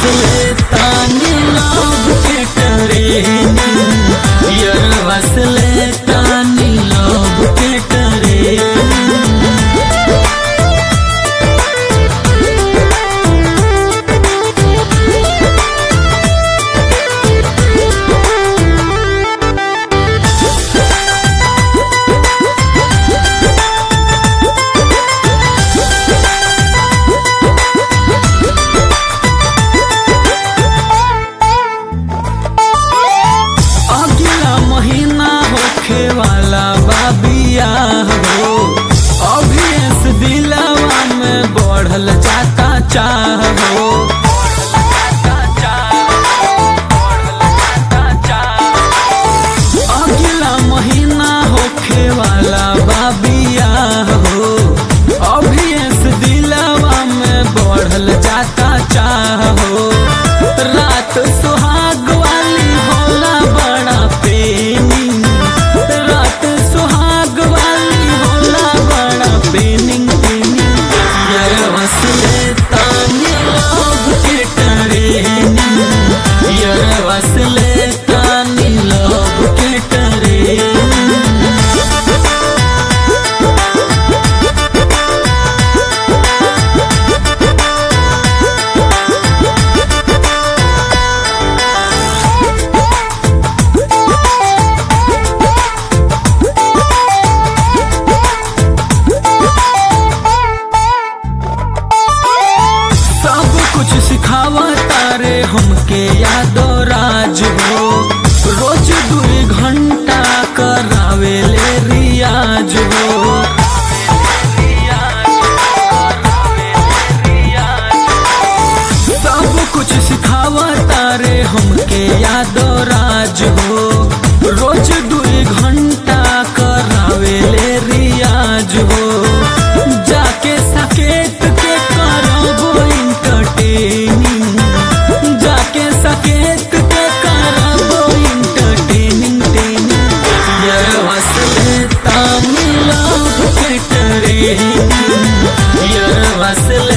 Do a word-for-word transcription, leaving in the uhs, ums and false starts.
वसले तानी लोग के ट्रेनिंग, यार वसले तानी लोग के ट्रेनिंग। वाला बाबिया हो अभी इस दिलवा में बढ़ल जाता चाह हो। अगला महीना होखे वाला बाबिया हो अभी इस दिलवा में बढ़ल जाता चाह हो। रात सुहाग वाली होला बड़ा पेनी, सुहाग वाली होला बड़ा पेनिंग पेनिंग। यार वसले तानी लोग के ट्रेनिंग, यार वसले तानी लोग के ट्रेनिंग। सिखावा तारे हमके यादो राज हो, रोज दुई घंटा करावे ले रियाज हो। सब कुछ सिखावा तारे हमके यादो राज हो, रोज दुई घंटा करावे ले रियाज हो। जाके सकेत के करबो इंटरटेनिंग, जाके सकेत के करबो इंटरटेनिंग टेनिंग। यार वसले तानी लोग के ट्रेनिंग, यार वसले